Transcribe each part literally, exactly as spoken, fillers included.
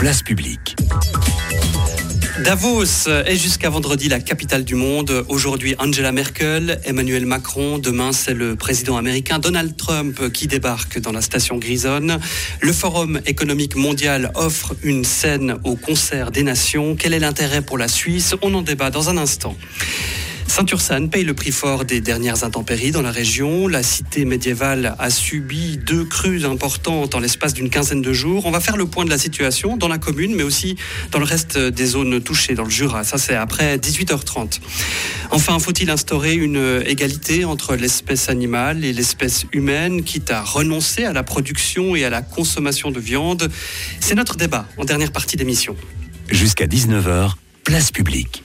place publique. Davos est jusqu'à vendredi la capitale du monde. Aujourd'hui, Angela Merkel, Emmanuel Macron. Demain, c'est le président américain Donald Trump qui débarque dans la station grisonne. Le Forum économique mondial offre une scène au concert des nations. Quel est l'intérêt pour la Suisse ? On en débat dans un instant. Saint-Ursanne paye le prix fort des dernières intempéries dans la région. La cité médiévale a subi deux crues importantes en l'espace d'une quinzaine de jours. On va faire le point de la situation dans la commune, mais aussi dans le reste des zones touchées, dans le Jura. Ça, c'est après dix-huit heures trente. Enfin, faut-il instaurer une égalité entre l'espèce animale et l'espèce humaine, quitte à renoncer à la production et à la consommation de viande ? C'est notre débat en dernière partie d'émission. Jusqu'à dix-neuf heures, place publique.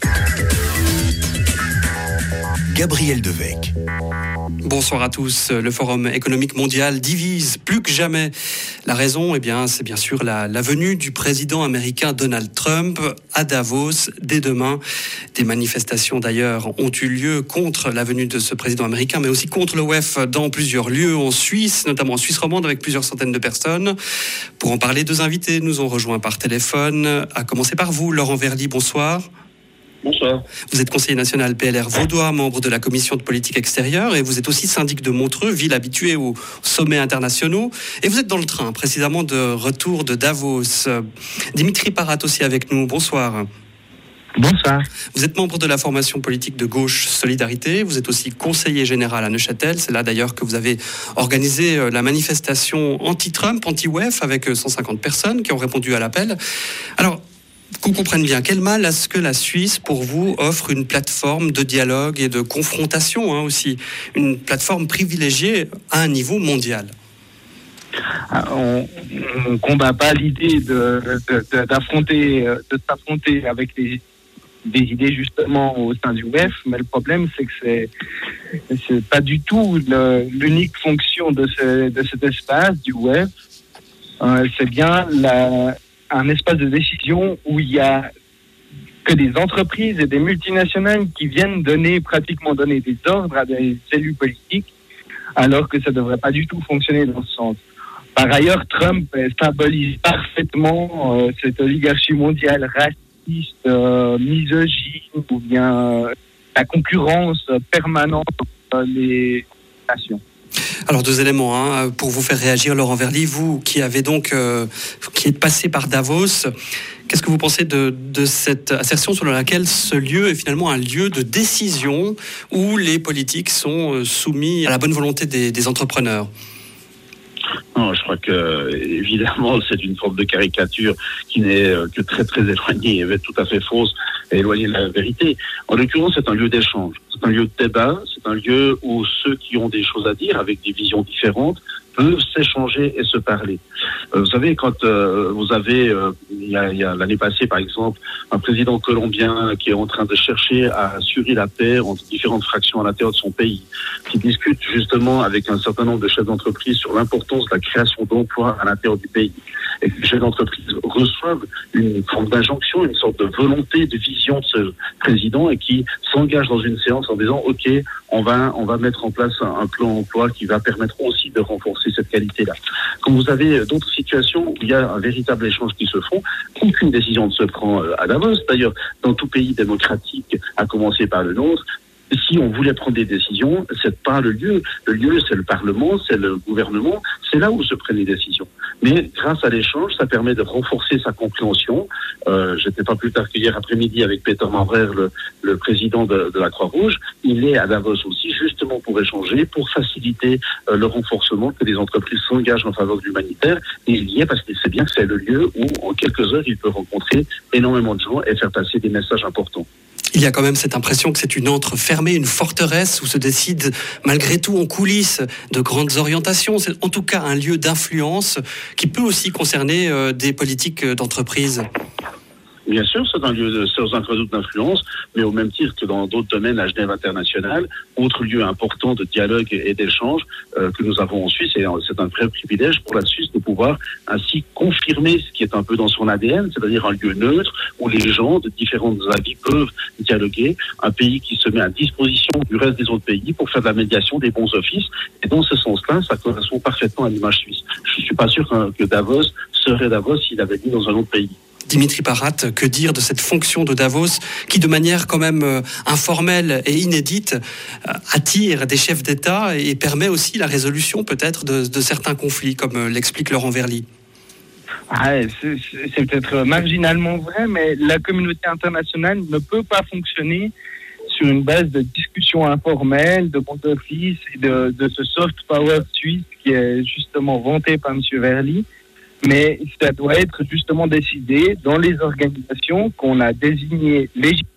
Gabriel Devecq. Bonsoir à tous. Le Forum économique mondial divise plus que jamais. La raison, eh bien, c'est bien sûr la, la venue du président américain Donald Trump à Davos dès demain. Des manifestations d'ailleurs ont eu lieu contre la venue de ce président américain, mais aussi contre l'O E F dans plusieurs lieux en Suisse, notamment en Suisse romande avec plusieurs centaines de personnes. Pour en parler, deux invités nous ont rejoints par téléphone. À commencer par vous, Laurent Verly, bonsoir. Bonsoir. Vous êtes conseiller national P L R vaudois, membre de la commission de politique extérieure, et vous êtes aussi syndic de Montreux, ville habituée aux sommets internationaux. Et vous êtes dans le train, précisément de retour de Davos. Dimitri Parat aussi avec nous. Bonsoir. Bonsoir. Vous êtes membre de la formation politique de gauche Solidarité. Vous êtes aussi conseiller général à Neuchâtel. C'est là d'ailleurs que vous avez organisé la manifestation anti-Trump, anti-O E F, avec cent cinquante personnes qui ont répondu à l'appel. Alors, qu'on comprenne bien, quel mal est-ce que la Suisse, pour vous, offre une plateforme de dialogue et de confrontation hein, aussi, une plateforme privilégiée à un niveau mondial ? On ne combat pas l'idée de, de, de, d'affronter, de s'affronter avec les, des idées justement au sein du O E F, mais le problème c'est que c'est, c'est pas du tout le, l'unique fonction de, ce, de cet espace du O E F. Euh, c'est bien la un espace de décision où il y a que des entreprises et des multinationales qui viennent donner, pratiquement donner des ordres à des élus politiques, alors que ça ne devrait pas du tout fonctionner dans ce sens. Par ailleurs, Trump symbolise parfaitement euh, cette oligarchie mondiale raciste, euh, misogyne, ou bien euh, la concurrence permanente entre les nations. Alors deux éléments hein, pour vous faire réagir, Laurent Verly, vous qui avez donc euh, qui êtes passé par Davos, qu'est-ce que vous pensez de, de cette assertion selon laquelle ce lieu est finalement un lieu de décision où les politiques sont soumis à la bonne volonté des, des entrepreneurs ? Non, je crois que évidemment c'est une forme de caricature qui n'est que très très éloignée, et tout à fait fausse et éloignée de la vérité. En l'occurrence, c'est un lieu d'échange, c'est un lieu de débat, c'est un lieu où ceux qui ont des choses à dire avec des visions différentes peuvent s'échanger et se parler. Euh, vous savez, quand euh, vous avez, euh, il, y a, il y a l'année passée par exemple, un président colombien qui est en train de chercher à assurer la paix entre différentes fractions à l'intérieur de son pays, qui discute justement avec un certain nombre de chefs d'entreprise sur l'importance de la création d'emplois à l'intérieur du pays, et que les chefs d'entreprise reçoivent une forme d'injonction, une sorte de volonté, de vision de ce président, et qui s'engage dans une séance en disant ok, on va on va mettre en place un, un plan emploi qui va permettre aussi de renforcer cette qualité-là. Quand vous avez d'autres situations où il y a un véritable échange qui se font, aucune décision ne se prend à Davos. D'ailleurs, dans tout pays démocratique, à commencer par le nôtre, si on voulait prendre des décisions, c'est pas le lieu. Le lieu, c'est le Parlement, c'est le gouvernement, c'est là où se prennent les décisions. Mais grâce à l'échange, ça permet de renforcer sa compréhension. Euh, j'étais pas plus tard qu'hier après-midi avec Peter Manvrer, le, le président de, de la Croix-Rouge. Il est à Davos aussi, justement pour échanger, pour faciliter euh, le renforcement, que les entreprises s'engagent en faveur de l'humanitaire. Et il y est parce que c'est bien que c'est le lieu où, en quelques heures, il peut rencontrer énormément de gens et faire passer des messages importants. Il y a quand même cette impression que c'est une antre fermée, une forteresse où se décident malgré tout en coulisses de grandes orientations. C'est en tout cas un lieu d'influence qui peut aussi concerner euh, des politiques d'entreprise. Bien sûr, c'est un lieu de, c'est un réseau d'influence, mais au même titre que dans d'autres domaines à Genève internationale, autre lieu important de dialogue et d'échange euh, que nous avons en Suisse, et c'est un vrai privilège pour la Suisse de pouvoir ainsi confirmer ce qui est un peu dans son A D N, c'est-à-dire un lieu neutre où les gens de différents avis peuvent dialoguer, un pays qui se met à disposition du reste des autres pays pour faire de la médiation, des bons offices, et dans ce sens-là, ça correspond parfaitement à l'image suisse. Je ne suis pas sûr que Davos serait Davos s'il avait dit dans un autre pays. Dimitri Parat, que dire de cette fonction de Davos qui, de manière quand même euh, informelle et inédite, euh, attire des chefs d'État et permet aussi la résolution peut-être de, de certains conflits, comme euh, l'explique Laurent Verly. Ah, c'est, c'est peut-être marginalement vrai, mais la communauté internationale ne peut pas fonctionner sur une base de discussion informelle, de bon office et de, de ce soft power suisse qui est justement vanté par M. Verly. Mais ça doit être justement décidé dans les organisations qu'on a désignées légitimement.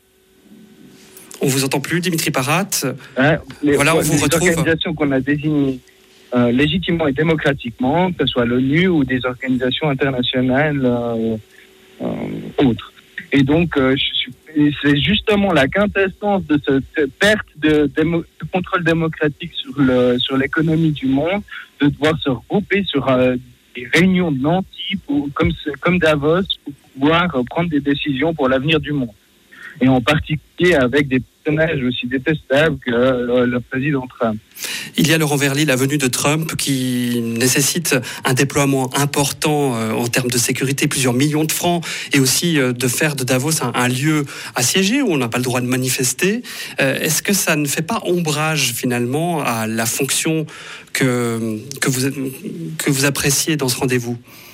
On vous entend plus, Dimitri Parat. Hein, les, voilà, on vous les retrouve. organisations qu'on a désignées euh, légitimement et démocratiquement, que ce soit l'ONU ou des organisations internationales euh, euh, autres. Et donc, euh, je suis, c'est justement la quintessence de cette perte de, démo, de contrôle démocratique sur, le, sur l'économie du monde, de devoir se regrouper sur euh, des réunions de nantis, pour, comme, comme Davos, pour pouvoir euh, prendre des décisions pour l'avenir du monde. Et en particulier avec des personnages aussi détestables que euh, le président Trump. Il y a, Laurent Verly, la venue de Trump qui nécessite un déploiement important euh, en termes de sécurité, plusieurs millions de francs, et aussi euh, de faire de Davos un, un lieu assiégé où on n'a pas le droit de manifester. Euh, est-ce que ça ne fait pas ombrage finalement à la fonction que, que, vous, que vous appréciez dans ce rendez-vous ?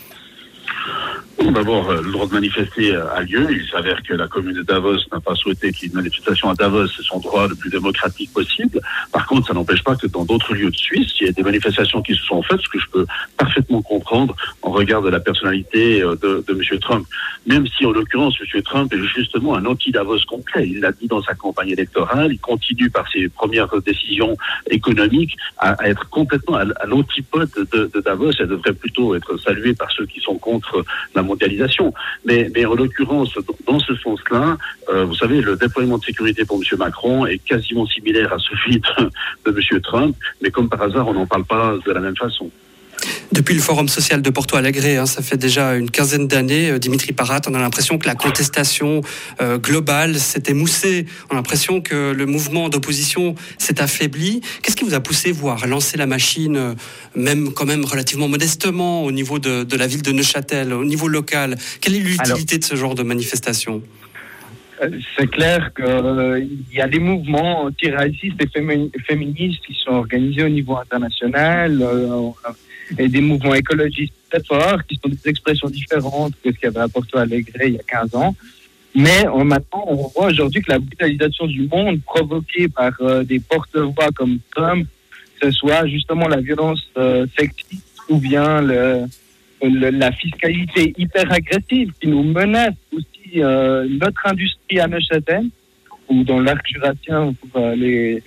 D'abord, le droit de manifester a lieu. Il s'avère que la commune de Davos n'a pas souhaité qu'il y ait une manifestation à Davos. C'est son droit le plus démocratique possible. Par contre, ça n'empêche pas que dans d'autres lieux de Suisse, il y a des manifestations qui se sont faites, ce que je peux parfaitement comprendre en regard de la personnalité de, de M. Trump. Même si, en l'occurrence, M. Trump est justement un anti-Davos complet. Il l'a dit dans sa campagne électorale. Il continue par ses premières décisions économiques à, à être complètement à, à l'antipode de, de Davos. Elle devrait plutôt être saluée par ceux qui sont contre la mondialisation. Mais, mais en l'occurrence, dans ce sens-là, euh, vous savez, le déploiement de sécurité pour M. Macron est quasiment similaire à celui de, de M. Trump, mais comme par hasard, on n'en parle pas de la même façon. Depuis le Forum social de Porto Alegre, hein, ça fait déjà une quinzaine d'années, euh, Dimitri Parat, on a l'impression que la contestation euh, globale s'est émoussée. On a l'impression que le mouvement d'opposition s'est affaibli. Qu'est-ce qui vous a poussé, vous, à relancer la machine, euh, même quand même relativement modestement, au niveau de, de la ville de Neuchâtel, au niveau local ? Quelle est l'utilité Alors, de ce genre de manifestation ? C'est clair qu'il euh, y a des mouvements antiracistes et fémi- féministes qui sont organisés au niveau international, euh, et des mouvements écologistes très forts, qui sont des expressions différentes que ce qu'il y avait à Porto Alegre il y a quinze ans. Mais on, maintenant, on voit aujourd'hui que la brutalisation du monde provoquée par euh, des porte-voix comme Trump, que ce soit justement la violence euh, sexiste ou bien le, le, la fiscalité hyper agressive qui nous menace aussi euh, notre industrie à Neuchâtel, ou dans l'arc jurassien pour euh, les,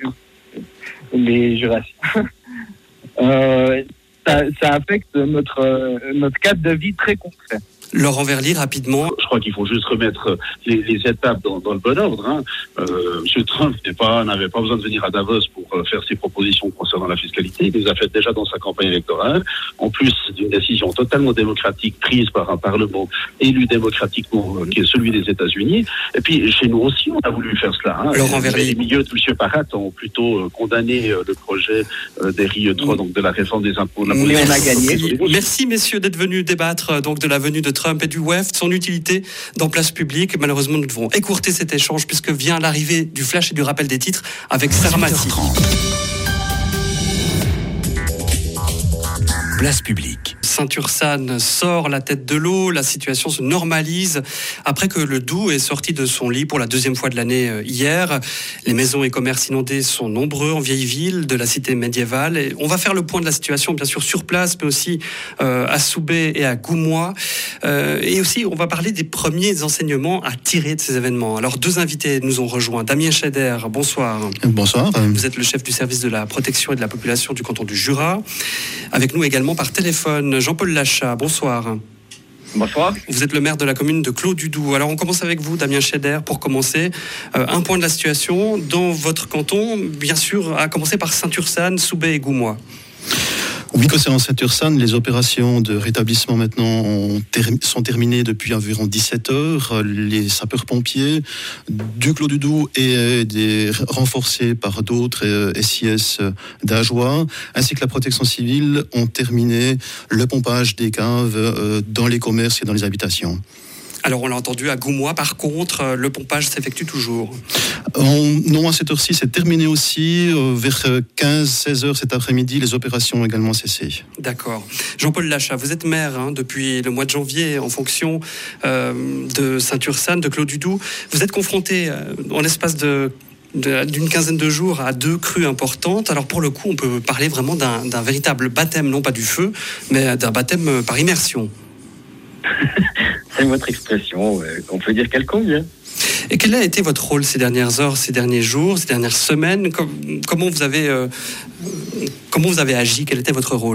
les jurassiens. euh, Ça, ça affecte notre, euh, notre cadre de vie très concret. Laurent Verly, rapidement. Je crois qu'il faut juste remettre les, les étapes dans, dans le bon ordre. Hein. Euh, M. Trump n'est pas, n'avait pas besoin de venir à Davos pour euh, faire ses propositions concernant la fiscalité. Il les a faites déjà dans sa campagne électorale. En plus d'une décision totalement démocratique prise par un Parlement élu démocratiquement, euh, qui est celui des États-Unis. Et puis, chez nous aussi, on a voulu faire cela. Hein. Laurent Verly. Les milieux de M. Parat ont plutôt euh, condamné euh, le projet euh, des R I E trois, donc de la réforme des impôts. Mais on a gagné. Merci, messieurs, d'être venus débattre donc de la venue de Trump et du W E F, de son utilité dans Place Publique. Malheureusement, nous devons écourter cet échange puisque vient l'arrivée du flash et du rappel des titres avec Sarah Maty. Place Publique. Saint-Ursanne sort la tête de l'eau, la situation se normalise après que le Doubs est sorti de son lit pour la deuxième fois de l'année hier. Les maisons et commerces inondés sont nombreux en vieille ville de la cité médiévale. Et on va faire le point de la situation, bien sûr, sur place, mais aussi euh, à Soubé et à Goumois. Euh, et aussi, on va parler des premiers enseignements à tirer de ces événements. Alors, deux invités nous ont rejoints. Damien Scheder, bonsoir. Bonsoir. Vous êtes le chef du service de la protection et de la population du canton du Jura. Avec nous également par téléphone, Jean-Paul Lachat, bonsoir. Bonsoir. Vous êtes le maire de la commune de Clos-du-Doubs. Alors on commence avec vous, Damien Scheder, pour commencer. Euh, un point de la situation dans votre canton, bien sûr, à commencer par Saint-Ursanne, Soubé et Goumois. Oui, concernant Saint-Ursanne, les opérations de rétablissement maintenant ont ter- sont terminées depuis environ dix-sept heures. Les sapeurs-pompiers du Clos-du-Doubs et des, renforcés par d'autres euh, S I S d'Ajoie, ainsi que la protection civile, ont terminé le pompage des caves euh, dans les commerces et dans les habitations. Alors on l'a entendu, à Goumois par contre, le pompage s'effectue toujours. On, non, à cette heure-ci, c'est terminé aussi. Euh, vers quinze seize heures cet après-midi, les opérations ont également cessé. D'accord. Jean-Paul Lachat, vous êtes maire hein, depuis le mois de janvier en fonction euh, de Saint-Ursanne, de Clos-du-Doubs. Vous êtes confronté euh, en l'espace de d'une quinzaine de jours à deux crues importantes. Alors pour le coup, on peut parler vraiment d'un, d'un véritable baptême, non pas du feu, mais d'un baptême par immersion. C'est votre expression, euh, on peut dire qu'elle convient. Et quel a été votre rôle ces dernières heures, ces derniers jours, ces dernières semaines ? Comment vous avez, euh, comment vous avez agi ? Quel était votre rôle ?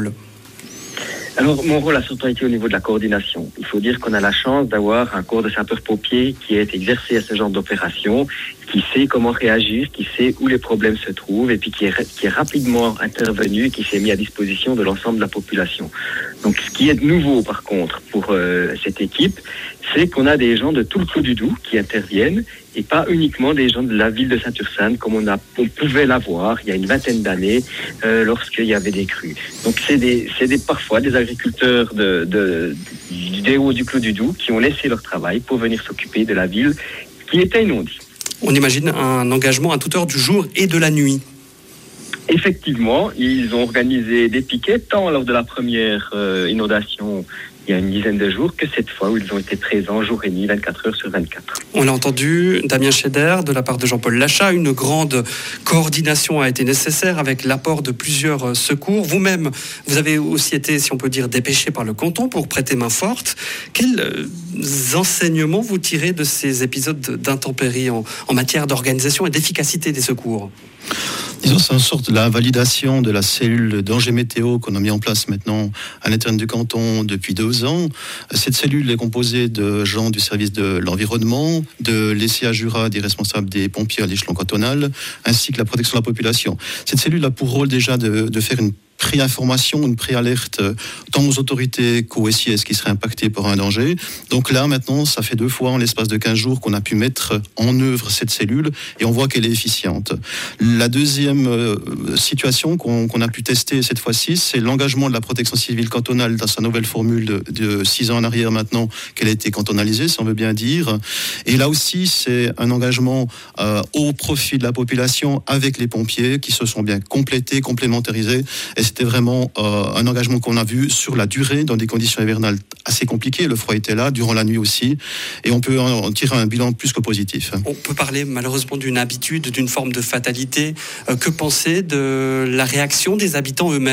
Alors, mon rôle a surtout été au niveau de la coordination. Il faut dire qu'on a la chance d'avoir un corps de sapeurs-pompiers qui est exercé à ce genre d'opération, qui sait comment réagir, qui sait où les problèmes se trouvent et puis qui est, qui est rapidement intervenu et qui s'est mis à disposition de l'ensemble de la population. Donc, ce qui est nouveau, par contre, pour euh, cette équipe, c'est qu'on a des gens de tout le Clos-du-Doubs qui interviennent et pas uniquement des gens de la ville de Saint-Ursanne comme on, a, on pouvait l'avoir il y a une vingtaine d'années euh, lorsqu'il y avait des crues. Donc c'est des, c'est des, parfois des agriculteurs de, de, des hauts du Clos-du-Doubs qui ont laissé leur travail pour venir s'occuper de la ville qui était inondée. On imagine un engagement à toute heure du jour et de la nuit. Effectivement, ils ont organisé des piquets tant lors de la première euh, inondation il y a une dizaine de jours que cette fois où ils ont été présents jour et nuit, vingt-quatre heures sur vingt-quatre. On l'a entendu, Damien Scheder, de la part de Jean-Paul Lachat, une grande coordination a été nécessaire avec l'apport de plusieurs secours. Vous-même, vous avez aussi été, si on peut dire, dépêché par le canton pour prêter main forte. Quels enseignements vous tirez de ces épisodes d'intempéries en, en matière d'organisation et d'efficacité des secours ? Disons, c'est une sorte de la validation de la cellule danger météo qu'on a mis en place maintenant à l'intérieur du canton depuis deux ans. Cette cellule est composée de gens du service de l'environnement, de l'E C A Jura, des responsables des pompiers à l'échelon cantonal, ainsi que la protection de la population. Cette cellule a pour rôle déjà de, de faire une pré-information, une pré-alerte tant aux autorités qu'aux S I S qui seraient impactés par un danger. Donc là, maintenant, ça fait deux fois en l'espace de quinze jours qu'on a pu mettre en œuvre cette cellule et on voit qu'elle est efficiente. La deuxième euh, situation qu'on, qu'on a pu tester cette fois-ci, c'est l'engagement de la protection civile cantonale dans sa nouvelle formule de, de six ans en arrière maintenant qu'elle a été cantonalisée, si on veut bien dire. Et là aussi, c'est un engagement euh, au profit de la population avec les pompiers qui se sont bien complétés, complémentarisés. Et c'était vraiment euh, un engagement qu'on a vu sur la durée, dans des conditions hivernales assez compliquées. Le froid était là, durant la nuit aussi. Et on peut en tirer un bilan plus que positif. On peut parler malheureusement d'une habitude, d'une forme de fatalité. Euh, que penser de la réaction des habitants eux-mêmes ?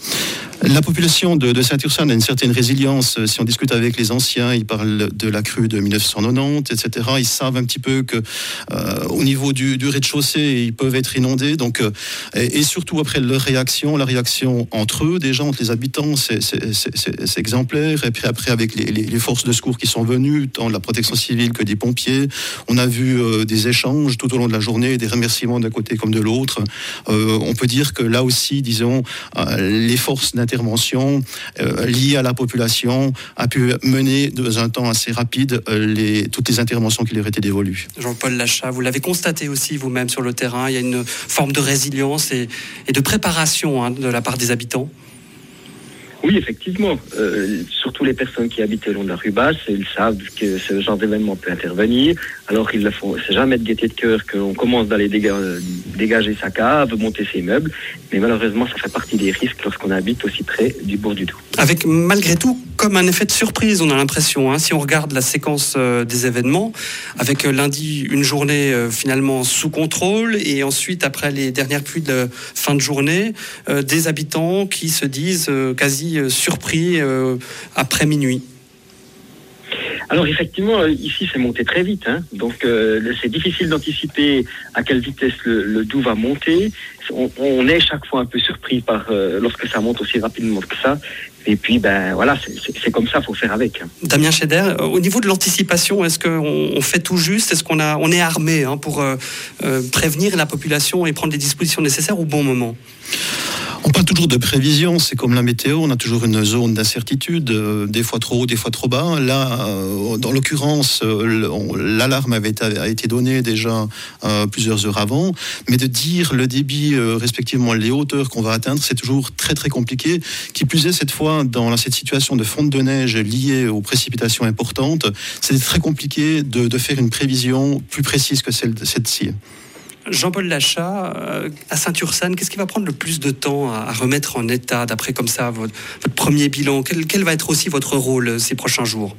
La population de, de Saint-Ursanne a une certaine résilience. Si on discute avec les anciens, ils parlent de la crue de dix-neuf cent quatre-vingt-dix, et cetera. Ils savent un petit peu que euh, au niveau du, du rez-de-chaussée, ils peuvent être inondés. Donc, euh, et, et surtout après leur réaction, la réaction entre eux, déjà entre les habitants, c'est, c'est, c'est, c'est, c'est exemplaire. Et puis après, avec les, les, les forces de secours qui sont venues, tant de la protection civile que des pompiers, on a vu euh, des échanges tout au long de la journée, des remerciements d'un côté comme de l'autre. Euh, on peut dire que là aussi, disons, euh, les forces d'intervention intervention euh, liée à la population a pu mener dans un temps assez rapide euh, les, toutes les interventions qui leur étaient dévolues. Jean-Paul Lachat, vous l'avez constaté aussi vous-même sur le terrain, il y a une forme de résilience et, et de préparation hein, de la part des habitants. Oui, effectivement. Euh, surtout les personnes qui habitent le long de la rue Basse, ils savent que ce genre d'événement peut intervenir. Alors ils le font. C'est jamais de gaieté de cœur qu'on commence d'aller déga- dégager sa cave, monter ses meubles. Mais malheureusement, ça fait partie des risques lorsqu'on habite aussi près du bord du Doubs. Avec malgré tout, comme un effet de surprise, on a l'impression. Hein, si on regarde la séquence euh, des événements, avec euh, lundi une journée euh, finalement sous contrôle, et ensuite après les dernières pluies de fin de journée, euh, des habitants qui se disent euh, quasi surpris euh, après minuit. Alors effectivement, ici c'est monté très vite, hein. Donc euh, c'est difficile d'anticiper à quelle vitesse le, le Doubs va monter. On, on est chaque fois un peu surpris par euh, lorsque ça monte aussi rapidement que ça. Et puis ben voilà, c'est, c'est, c'est comme ça, il faut faire avec. Damien Scheder, au niveau de l'anticipation, est-ce qu'on on fait tout juste ? Est-ce qu'on a, on est armé hein, pour euh, euh, prévenir la population et prendre les dispositions nécessaires au bon moment ? On parle toujours de prévision, c'est comme la météo, on a toujours une zone d'incertitude, euh, des fois trop haut, des fois trop bas. Là, euh, dans l'occurrence, euh, l'alarme avait été, a été donnée déjà euh, plusieurs heures avant, mais de dire le débit, euh, respectivement les hauteurs qu'on va atteindre, c'est toujours très très compliqué. Qui plus est, cette fois, dans cette situation de fonte de neige liée aux précipitations importantes, c'est très compliqué de, de faire une prévision plus précise que celle, celle-ci. Jean-Paul Lachat, euh, à Saint-Ursanne, qu'est-ce qui va prendre le plus de temps à, à remettre en état, d'après comme ça, votre, votre premier bilan? quel, quel va être aussi votre rôle ces prochains jours?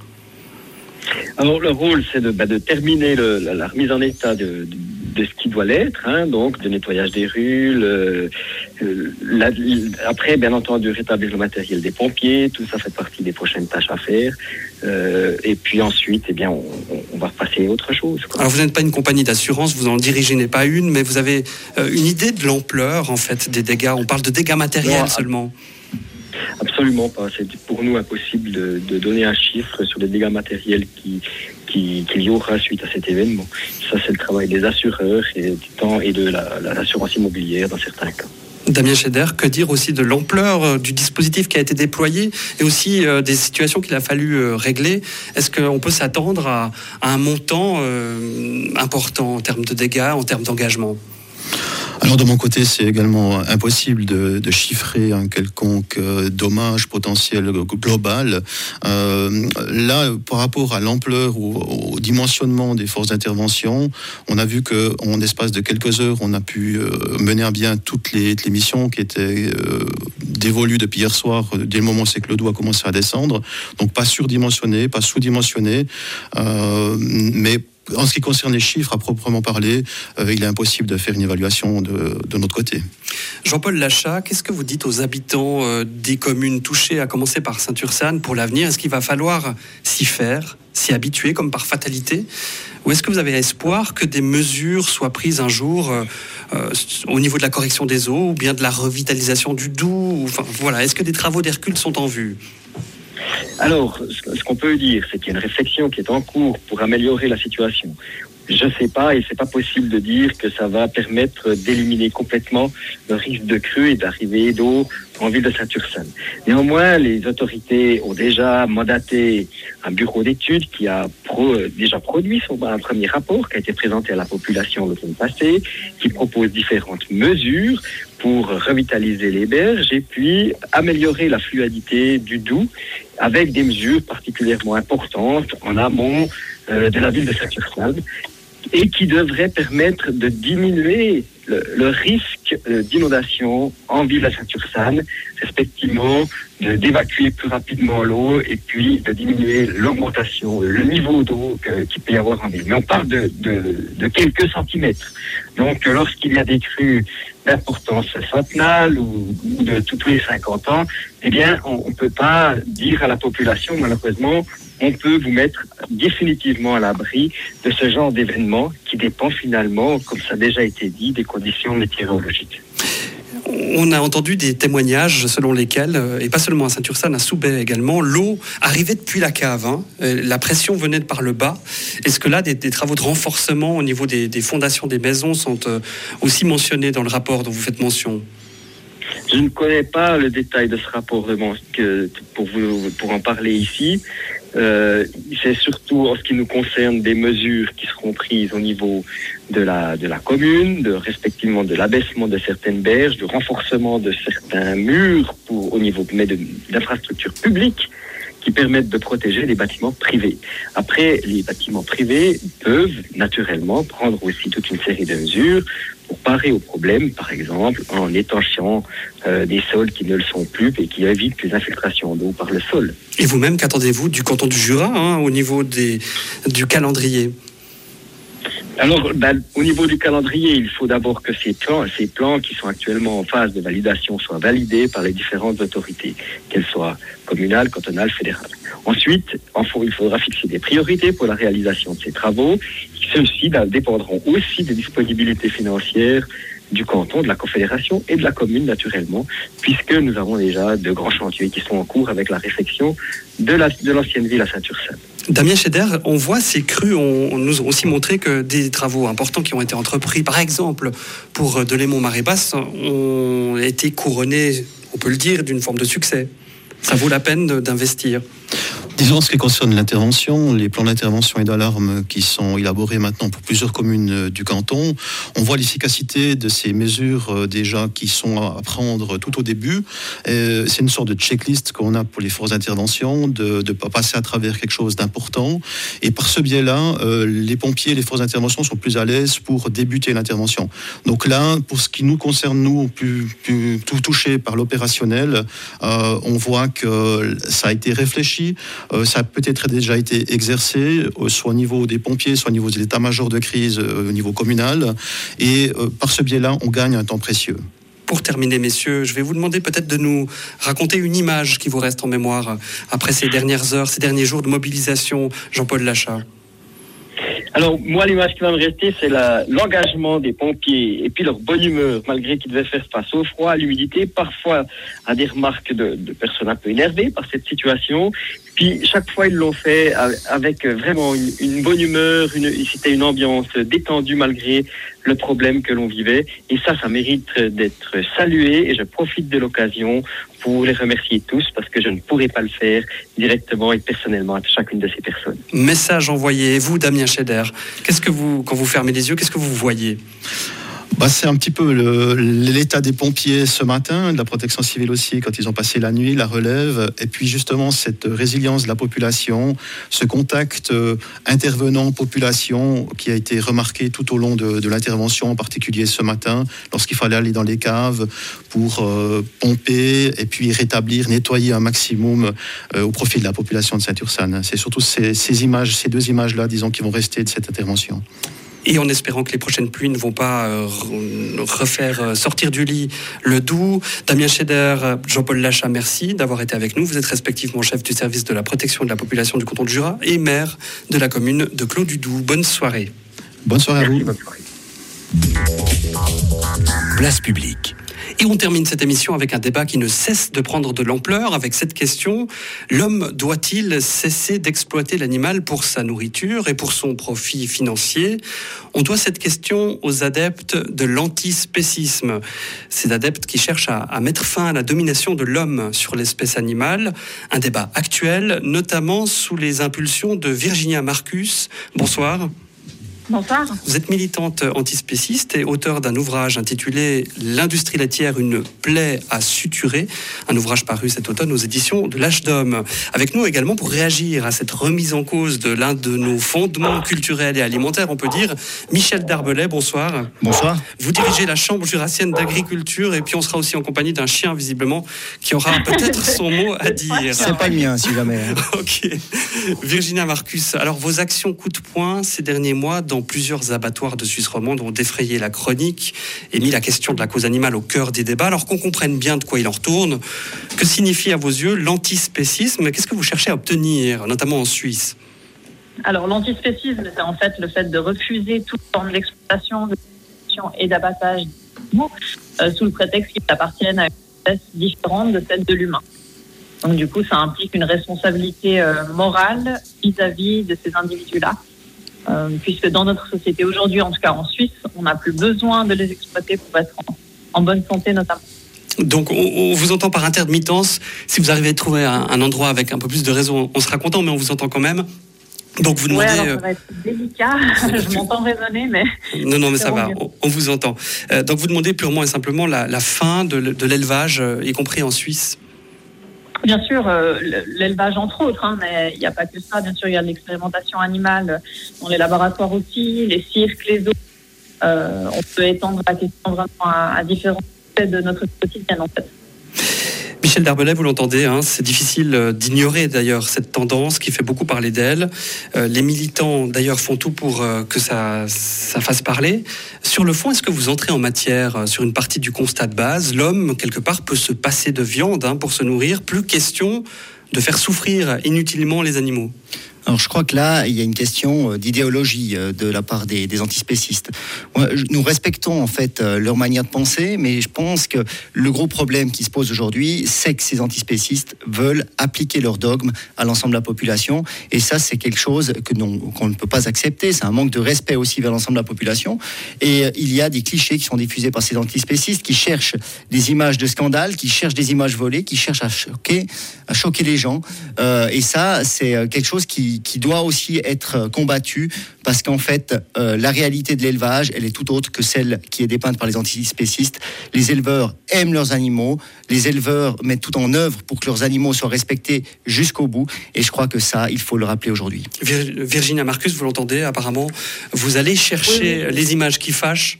Alors le rôle, c'est de, bah, de terminer le, la, la remise en état de, de, de ce qui doit l'être, hein, donc le nettoyage des rues, le, la, après bien entendu rétablir le matériel des pompiers, tout ça fait partie des prochaines tâches à faire, euh, et puis ensuite, eh bien, on, on va passer à autre chose, quoi. Alors vous n'êtes pas une compagnie d'assurance, vous en dirigez pas une, mais vous avez euh, une idée de l'ampleur en fait des dégâts. On parle de dégâts matériels non, seulement. Absolument pas. C'est pour nous impossible de, de donner un chiffre sur les dégâts matériels qui, qui, qu'il y aura suite à cet événement. Ça, c'est le travail des assureurs et, du temps et de la, la, l'assurance immobilière dans certains cas. Damien Scheder, que dire aussi de l'ampleur euh, du dispositif qui a été déployé et aussi euh, des situations qu'il a fallu euh, régler? Est-ce qu'on peut s'attendre à, à un montant euh, important en termes de dégâts, en termes d'engagement? Alors de mon côté, c'est également impossible de, de chiffrer un quelconque euh, dommage potentiel global. Euh, là, par rapport à l'ampleur ou au dimensionnement des forces d'intervention, on a vu qu'en espace de quelques heures, on a pu euh, mener à bien toutes les, les missions qui étaient euh, dévolues depuis hier soir, dès le moment où c'est que le doigt a commencé à descendre. Donc pas surdimensionné, pas sous-dimensionné, euh, mais en ce qui concerne les chiffres à proprement parler, euh, il est impossible de faire une évaluation de, de notre côté. Jean-Paul Lachat, qu'est-ce que vous dites aux habitants euh, des communes touchées, à commencer par Saint-Ursanne, pour l'avenir? Est-ce qu'il va falloir s'y faire, s'y habituer comme par fatalité? Ou est-ce que vous avez espoir que des mesures soient prises un jour euh, euh, au niveau de la correction des eaux ou bien de la revitalisation du Doubs? Enfin, voilà, est-ce que des travaux d'Hercule sont en vue? Alors, ce qu'on peut dire, c'est qu'il y a une réflexion qui est en cours pour améliorer la situation. Je ne sais pas, et c'est pas possible de dire que ça va permettre d'éliminer complètement le risque de crue et d'arrivée d'eau en ville de Saint-Ursanne. Néanmoins, les autorités ont déjà mandaté un bureau d'études qui a pro, déjà produit son, un premier rapport qui a été présenté à la population l'automne passé, qui propose différentes mesures pour revitaliser les berges et puis améliorer la fluidité du Doubs avec des mesures particulièrement importantes en amont euh, de la ville de Saint-Ursanne et qui devraient permettre de diminuer le, le risque euh, d'inondation en ville de Saint-Ursanne, respectivement de, d'évacuer plus rapidement l'eau et puis de diminuer l'augmentation, le niveau d'eau que, qu'il peut y avoir en ville. Mais on parle de, de, de quelques centimètres. Donc lorsqu'il y a des crues d'importance centenale ou, ou de tous les cinquante ans, eh bien on ne peut pas dire à la population, malheureusement, on peut vous mettre définitivement à l'abri de ce genre d'événement qui dépend finalement, comme ça a déjà été dit, des conditions météorologiques. On a entendu des témoignages selon lesquels, et pas seulement à Saint-Ursanne, à Soubey également, l'eau arrivait depuis la cave. Hein. La pression venait de par le bas. Est-ce que là, des, des travaux de renforcement au niveau des, des fondations des maisons sont aussi mentionnés dans le rapport dont vous faites mention? Je ne connais pas le détail de ce rapport que, pour, vous, pour en parler ici. Euh, c'est surtout en ce qui nous concerne des mesures qui seront prises au niveau de la, de la commune, de, respectivement de l'abaissement de certaines berges, du renforcement de certains murs pour, au niveau mais de, d'infrastructures publiques qui permettent de protéger les bâtiments privés. Après, les bâtiments privés peuvent naturellement prendre aussi toute une série de mesures pour parer aux problèmes, par exemple en étanchant euh, des sols qui ne le sont plus et qui évitent les infiltrations d'eau par le sol. Et vous-même, qu'attendez-vous du canton du Jura hein, au niveau des, du calendrier? Alors, ben, au niveau du calendrier, il faut d'abord que ces plans, ces plans qui sont actuellement en phase de validation soient validés par les différentes autorités, qu'elles soient communales, cantonales, fédérales. Ensuite, il faudra fixer des priorités pour la réalisation de ces travaux. Ceux-ci ben, dépendront aussi des disponibilités financières du canton, de la confédération et de la commune naturellement, puisque nous avons déjà de grands chantiers qui sont en cours avec la réfection de, la, de l'ancienne ville à Saint-Ursanne. Damien Scheder, on voit ces crues, on, on nous a aussi montré que des travaux importants qui ont été entrepris, par exemple pour Delémont-Marée-Basse, ont été couronnés, on peut le dire, d'une forme de succès. Ça vaut la peine d'investir. Disons, en ce qui concerne l'intervention, les plans d'intervention et d'alarme qui sont élaborés maintenant pour plusieurs communes du canton, on voit l'efficacité de ces mesures déjà qui sont à prendre tout au début. Et c'est une sorte de checklist qu'on a pour les forces d'intervention, de ne pas passer à travers quelque chose d'important. Et par ce biais-là, euh, les pompiers et les forces d'intervention sont plus à l'aise pour débuter l'intervention. Donc là, pour ce qui nous concerne, nous, plus, plus tout touchés par l'opérationnel, euh, on voit que ça a été réfléchi. Euh, ça a peut-être déjà été exercé, euh, soit au niveau des pompiers, soit au niveau de l'état-major de crise, euh, au niveau communal. Et euh, par ce biais-là, on gagne un temps précieux. Pour terminer, messieurs, je vais vous demander peut-être de nous raconter une image qui vous reste en mémoire après ces dernières heures, ces derniers jours de mobilisation. Jean-Paul Lachat. Alors, moi, l'image qui va me rester, c'est la, l'engagement des pompiers et puis leur bonne humeur, malgré qu'ils devaient faire face au froid, à l'humidité, parfois à des remarques de, de personnes un peu énervées par cette situation. Puis, chaque fois, ils l'ont fait avec vraiment une, une bonne humeur, une, c'était une ambiance détendue malgré le problème que l'on vivait. Et ça, ça mérite d'être salué et je profite de l'occasion pour les remercier tous parce que je ne pourrais pas le faire directement et personnellement à chacune de ces personnes. Message envoyé. Et vous, Damien Scheder, qu'est-ce que vous, quand vous fermez les yeux, qu'est-ce que vous voyez ? Bah, c'est un petit peu le, l'état des pompiers ce matin, de la protection civile aussi, quand ils ont passé la nuit, la relève, et puis justement cette résilience de la population, ce contact euh, intervenant-population qui a été remarqué tout au long de, de l'intervention, en particulier ce matin, lorsqu'il fallait aller dans les caves pour euh, pomper et puis rétablir, nettoyer un maximum euh, au profit de la population de Saint-Ursanne. C'est surtout ces, ces images, ces deux images-là, disons, qui vont rester de cette intervention. Et en espérant que les prochaines pluies ne vont pas euh, refaire sortir du lit le Doubs. Damien Scheder, Jean-Paul Lachat, merci d'avoir été avec nous. Vous êtes respectivement chef du service de la protection de la population du canton de Jura et maire de la commune de Clos-du-Doubs. Bonne soirée. Bonne soirée à vous. Bonne soirée. Place publique. Et on termine cette émission avec un débat qui ne cesse de prendre de l'ampleur avec cette question: l'homme doit-il cesser d'exploiter l'animal pour sa nourriture et pour son profit financier ? On doit cette question aux adeptes de l'antispécisme, ces adeptes qui cherchent à, à mettre fin à la domination de l'homme sur l'espèce animale. Un débat actuel, notamment sous les impulsions de Virginia Marcus. Bonsoir. Bonsoir. Vous êtes militante antispéciste et auteur d'un ouvrage intitulé « L'industrie laitière, une plaie à suturer », un ouvrage paru cet automne aux éditions de l'Âge d'Homme. Avec nous également pour réagir à cette remise en cause de l'un de nos fondements culturels et alimentaires, on peut dire, Michel Darbelay, bonsoir. Bonsoir. Vous dirigez la Chambre jurassienne d'agriculture et puis on sera aussi en compagnie d'un chien visiblement qui aura peut-être son mot à dire. C'est pas le mien si jamais. Ok. Virginia Marcus, alors vos actions coup de poing ces derniers mois dans plusieurs abattoirs de Suisse romande ont défrayé la chronique et mis la question de la cause animale au cœur des débats. Alors qu'on comprenne bien de quoi il en retourne, que signifie à vos yeux l'antispécisme ? Qu'est-ce que vous cherchez à obtenir, notamment en Suisse ? Alors l'antispécisme, c'est en fait le fait de refuser toute forme d'exploitation, de et d'abattage d'animaux euh, sous le prétexte qu'ils appartiennent à une espèce différente de celle de l'humain. Donc du coup, ça implique une responsabilité euh, morale vis-à-vis de ces individus-là. Euh, puisque dans notre société aujourd'hui, en tout cas en Suisse, on n'a plus besoin de les exploiter pour être en, en bonne santé notamment. Donc on, on vous entend par intermittence. Si vous arrivez à trouver un, un endroit avec un peu plus de réseau, on sera content, mais on vous entend quand même. Donc vous demandez... Ouais, alors ça va être délicat, je m'entends raisonner, mais... Non, non, mais ça va, on, on vous entend. Euh, donc vous demandez purement et simplement la, la fin de, de l'élevage, euh, y compris en Suisse. Bien sûr, euh, l'élevage entre autres, hein, mais il n'y a pas que ça. Bien sûr, il y a de l'expérimentation animale dans les laboratoires aussi, les cirques, les zoos. Euh, on peut étendre la question vraiment à, à différents aspects de notre quotidien, en fait. Michel Darbelay, vous l'entendez, hein, c'est difficile d'ignorer d'ailleurs cette tendance qui fait beaucoup parler d'elle. Euh, les militants d'ailleurs font tout pour euh, que ça, ça fasse parler. Sur le fond, est-ce que vous entrez en matière sur une partie du constat de base ? L'homme, quelque part, peut se passer de viande hein, pour se nourrir. Plus question de faire souffrir inutilement les animaux. Alors je crois que là, il y a une question d'idéologie de la part des, des antispécistes. Nous respectons en fait leur manière de penser, mais je pense que le gros problème qui se pose aujourd'hui, c'est que ces antispécistes veulent appliquer leur dogme à l'ensemble de la population. Et ça, c'est quelque chose que non, qu'on ne peut pas accepter. C'est un manque de respect aussi vers l'ensemble de la population. Et il y a des clichés qui sont diffusés par ces antispécistes qui cherchent des images de scandale, qui cherchent des images volées, qui cherchent à choquer, à choquer les gens. Euh, et ça, c'est quelque chose qui qui doit aussi être combattu parce qu'en fait, euh, la réalité de l'élevage, elle est tout autre que celle qui est dépeinte par les antispécistes. Les éleveurs aiment leurs animaux, les éleveurs mettent tout en œuvre pour que leurs animaux soient respectés jusqu'au bout, et je crois que ça, il faut le rappeler aujourd'hui. Vir- Virginia Marcus, vous l'entendez, apparemment, vous allez chercher oui. les images qui fâchent.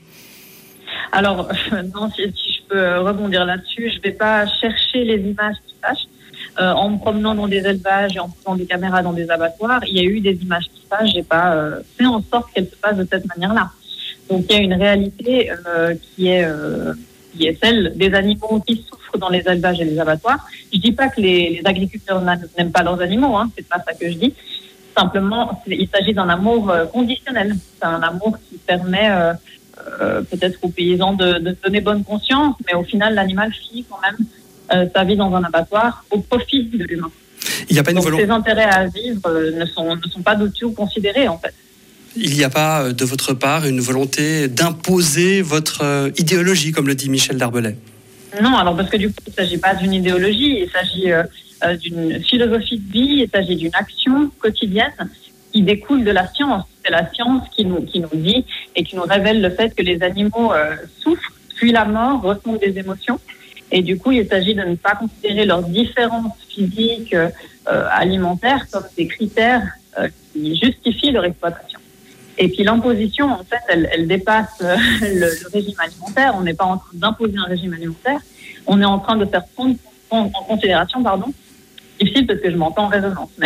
Alors, euh, non, si, si je peux rebondir là-dessus, je ne vais pas chercher les images qui fâchent. Euh, en me promenant dans des élevages et en posant des caméras dans des abattoirs, il y a eu des images qui passent, j'ai pas euh, fait en sorte qu'elles se passent de cette manière-là. Donc il y a une réalité euh, qui est euh, qui est celle des animaux qui souffrent dans les élevages et les abattoirs. Je dis pas que les, les agriculteurs n'aiment pas leurs animaux, hein, c'est pas ça que je dis. Simplement, il s'agit d'un amour euh, conditionnel. C'est un amour qui permet euh, euh, peut-être aux paysans de, de donner bonne conscience, mais au final, l'animal finit quand même Euh, sa vie dans un abattoir au profit de l'humain. Il n'y a pas une Donc volonté. Ces intérêts à vivre euh, ne sont ne sont pas du tout considérés en fait. Il n'y a pas de votre part une volonté d'imposer votre euh, idéologie, comme le dit Michel Darbelay. Non, alors parce que du coup il ne s'agit pas d'une idéologie, il s'agit euh, euh, d'une philosophie de vie, il s'agit d'une action quotidienne qui découle de la science. C'est la science qui nous qui nous dit et qui nous révèle le fait que les animaux euh, souffrent, fuient la mort, ressentent des émotions. Et du coup, il s'agit de ne pas considérer leurs différences physiques, euh, alimentaires, comme des critères euh, qui justifient leur exploitation. Et puis l'imposition, en fait, elle, elle dépasse euh, le, le régime alimentaire. On n'est pas en train d'imposer un régime alimentaire. On est en train de faire prendre en, en considération, pardon, difficile parce que je m'entends en résonance, mais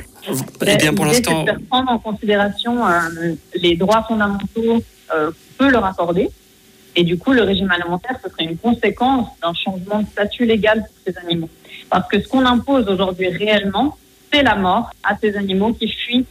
eh bien, pour l'instant, c'est de faire prendre en considération euh, les droits fondamentaux euh, qu'on peut leur accorder. Et du coup, le régime alimentaire, ce serait une conséquence d'un changement de statut légal pour ces animaux. Parce que ce qu'on impose aujourd'hui réellement, c'est la mort à ces animaux qui fuient,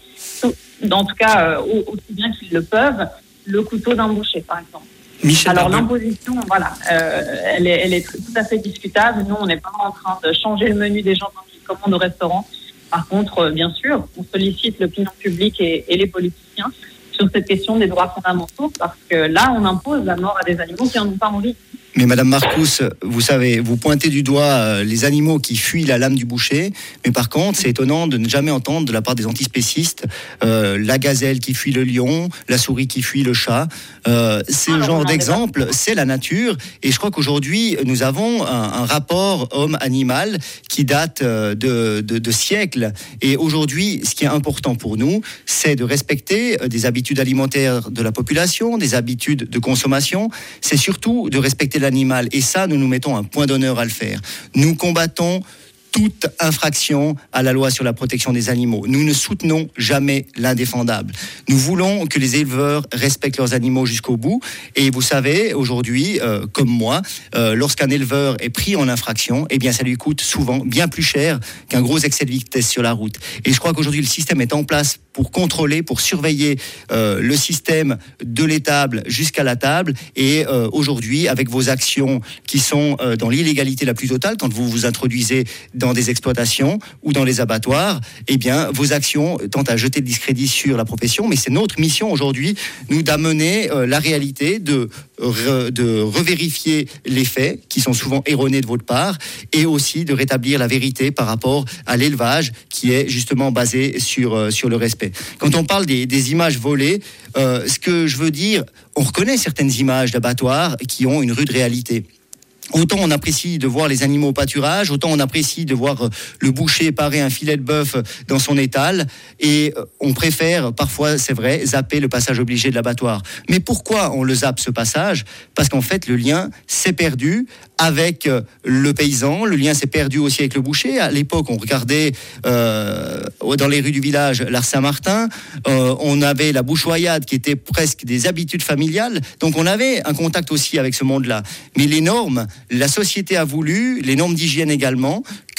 en tout cas euh, aussi bien qu'ils le peuvent, le couteau d'un boucher, par exemple. Michel Alors Darbelay. l'imposition, voilà, euh, elle, est, elle est tout à fait discutable. Nous, on n'est pas en train de changer le menu des gens quand ils commandent au restaurant. Par contre, euh, bien sûr, on sollicite l'opinion publique et, et les politiciens sur cette question des droits fondamentaux, parce que là, on impose la mort à des animaux qui n'en ont pas envie. Mais Madame Marcus, vous savez, vous pointez du doigt euh, les animaux qui fuient la lame du boucher, mais par contre, c'est étonnant de ne jamais entendre de la part des antispécistes euh, la gazelle qui fuit le lion, la souris qui fuit le chat. Euh, c'est le genre d'exemple, c'est la nature. Et je crois qu'aujourd'hui, nous avons un, un rapport homme-animal qui date euh, de, de, de siècles. Et aujourd'hui, ce qui est important pour nous, c'est de respecter des habitudes alimentaires de la population, des habitudes de consommation. C'est surtout de respecter l'animal, et ça, nous nous mettons un point d'honneur à le faire. Nous combattons toute infraction à la loi sur la protection des animaux. Nous ne soutenons jamais l'indéfendable. Nous voulons que les éleveurs respectent leurs animaux jusqu'au bout. Et vous savez, aujourd'hui, euh, comme moi, euh, lorsqu'un éleveur est pris en infraction, eh bien, ça lui coûte souvent bien plus cher qu'un gros excès de vitesse sur la route. Et je crois qu'aujourd'hui, le système est en place pour contrôler, pour surveiller euh, le système de l'étable jusqu'à la table. Et euh, aujourd'hui, avec vos actions qui sont euh, dans l'illégalité la plus totale, quand vous vous introduisez dans des exploitations ou dans les abattoirs, eh bien, vos actions tentent à jeter le discrédit sur la profession. Mais c'est notre mission aujourd'hui, nous, d'amener euh, la réalité, de, re, de revérifier les faits qui sont souvent erronés de votre part, et aussi de rétablir la vérité par rapport à l'élevage qui est justement basé sur, euh, sur le respect. Quand on parle des, des images volées, euh, ce que je veux dire, on reconnaît certaines images d'abattoirs qui ont une rude réalité. Autant on apprécie de voir les animaux au pâturage, autant on apprécie de voir le boucher parer un filet de bœuf dans son étal, et on préfère parfois, c'est vrai, zapper le passage obligé de l'abattoir. Mais pourquoi on le zappe, ce passage ? Parce qu'en fait, le lien s'est perdu avec le paysan, le lien s'est perdu aussi avec le boucher. À l'époque, on regardait euh, dans les rues du village l'Ars Saint-Martin, euh, on avait la bouchoyade qui était presque des habitudes familiales, donc on avait un contact aussi avec ce monde-là. Mais les normes, la société a voulu, les normes d'hygiène également,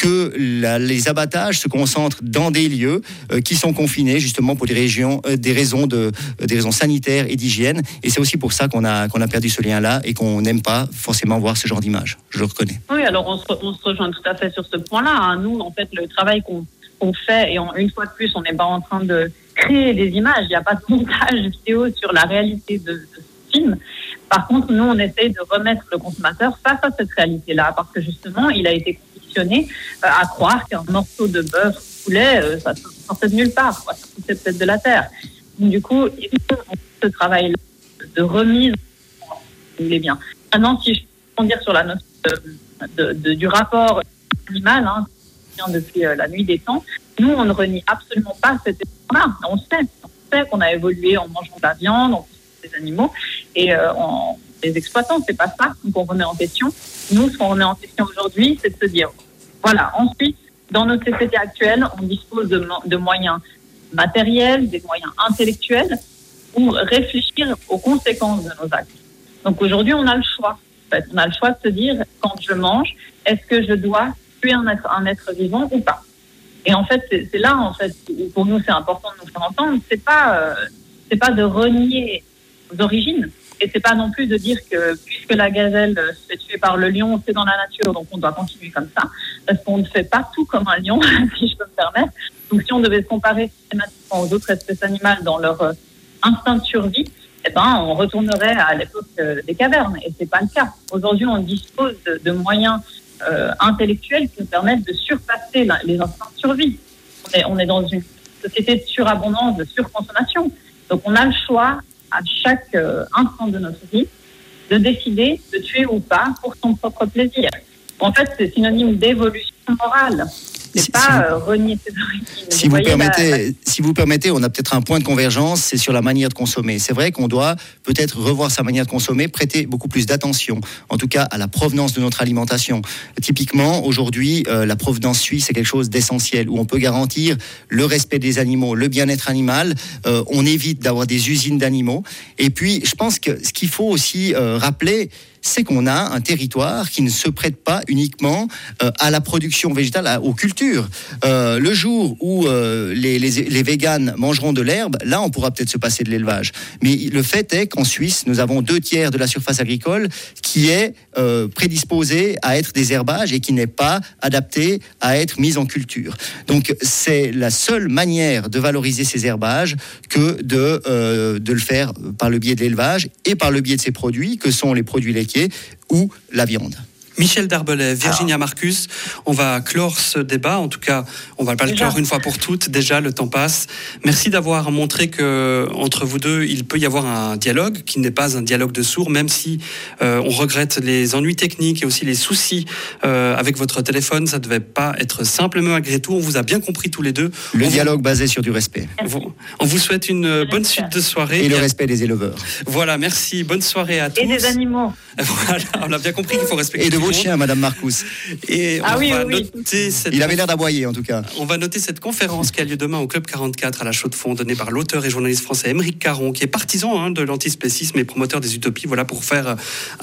que la, les abattages se concentrent dans des lieux euh, qui sont confinés justement pour des, régions, euh, des, raisons de, euh, des raisons sanitaires et d'hygiène. Et c'est aussi pour ça qu'on a, qu'on a perdu ce lien-là et qu'on n'aime pas forcément voir ce genre d'image. Je le reconnais. Oui, alors on se, on se rejoint tout à fait sur ce point-là. Hein. Nous, en fait, le travail qu'on, qu'on fait, et on, une fois de plus, on n'est pas en train de créer des images. Il n'y a pas de montage vidéo sur la réalité de, de ce film. Par contre, nous, on essaye de remettre le consommateur face à cette réalité-là, parce que justement, il a été conditionné euh, à croire qu'un morceau de bœuf ou poulet, euh, ça sortait de nulle part, quoi. Ça sortait peut-être de la terre. Donc, du coup, on fait ce travail de remise, si vous voulez bien. Maintenant, si je peux dire sur la notion de, de, de, du rapport animal, hein, depuis euh, la nuit des temps, nous, on ne renie absolument pas cet élément-là. On sait, on sait qu'on a évolué en mangeant de la viande, en des animaux, et euh, en les exploitants, c'est pas ça qu'on remet en question. Nous, ce qu'on remet en question aujourd'hui, c'est de se dire, voilà, ensuite, dans notre société actuelle, on dispose de, de moyens matériels, des moyens intellectuels pour réfléchir aux conséquences de nos actes. Donc aujourd'hui, on a le choix. En fait, on a le choix de se dire, quand je mange, est-ce que je dois tuer un être, un être vivant ou pas? Et en fait, c'est, c'est là, en fait, où pour nous, c'est important de nous faire entendre. C'est pas, euh, c'est pas de renier nos origines. Et c'est pas non plus de dire que puisque la gazelle se fait tuer par le lion, c'est dans la nature, donc on doit continuer comme ça. Parce qu'on ne fait pas tout comme un lion, si je peux me permettre. Donc si on devait se comparer systématiquement aux autres espèces animales dans leur euh, instinct de survie, eh ben, on retournerait à l'époque euh, des cavernes. Et c'est pas le cas. Aujourd'hui, on dispose de, de moyens euh, intellectuels qui nous permettent de surpasser la, les instincts de survie. On est, on est dans une société de surabondance, de surconsommation. Donc on a le choix à chaque euh, instant de notre vie, de décider de tuer ou pas pour son propre plaisir. En fait, c'est synonyme d'évolution morale. C'est si, pas si euh, renier ses origines. Si vous, vous permettez, la, la... si vous permettez, on a peut-être un point de convergence, c'est sur la manière de consommer. C'est vrai qu'on doit peut-être revoir sa manière de consommer, prêter beaucoup plus d'attention, en tout cas à la provenance de notre alimentation. Typiquement, aujourd'hui, euh, la provenance suisse, c'est quelque chose d'essentiel, où on peut garantir le respect des animaux, le bien-être animal. Euh, on évite d'avoir des usines d'animaux. Et puis, je pense que ce qu'il faut aussi euh, rappeler, c'est qu'on a un territoire qui ne se prête pas uniquement euh, à la production végétale, à, aux cultures. Euh, le jour où euh, les, les, les véganes mangeront de l'herbe, là, on pourra peut-être se passer de l'élevage. Mais le fait est qu'en Suisse, nous avons deux tiers de la surface agricole qui est euh, prédisposée à être des herbages et qui n'est pas adaptée à être mise en culture. Donc, c'est la seule manière de valoriser ces herbages que de, euh, de le faire par le biais de l'élevage et par le biais de ces produits, que sont les produits laitiers ou la viande. Michel Darbelay, Virginia Marcus, on va clore ce débat. En tout cas, on va pas le clore une fois pour toutes. Déjà, le temps passe. Merci d'avoir montré que entre vous deux, il peut y avoir un dialogue qui n'est pas un dialogue de sourds, même si euh, on regrette les ennuis techniques et aussi les soucis euh, avec votre téléphone. Ça devait pas être simple, mais malgré tout, on vous a bien compris tous les deux. Le on dialogue vous... basé sur du respect. Vous... On vous souhaite une bonne suite de soirée. Et le respect des éleveurs. Voilà, merci. Bonne soirée à tous. Et des animaux. Voilà, on a bien compris qu'il faut respecter. Et de vos chiens, Madame Marcus. Et on ah oui, va oui, noter cette... Il avait l'air d'aboyer, en tout cas. On va noter cette conférence qui a lieu demain au Club quarante-quatre à la Chaux-de-Fonds, donnée par l'auteur et journaliste français Émeric Caron, qui est partisan hein, de l'antispécisme et promoteur des utopies. Voilà, pour faire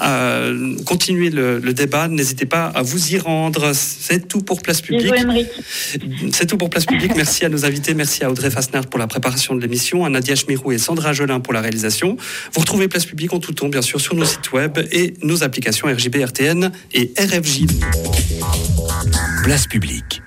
euh, continuer le, le débat. N'hésitez pas à vous y rendre. C'est tout pour Place Publique. C'est tout pour Place Publique. Merci à nos invités. Merci à Audrey Fasnard pour la préparation de l'émission, à Nadia Schmirou et Sandra Jolin pour la réalisation. Vous retrouvez Place Publique en tout temps, bien sûr, sur nos sites web et nos applications R J B, R T N et R F J. Place Publique.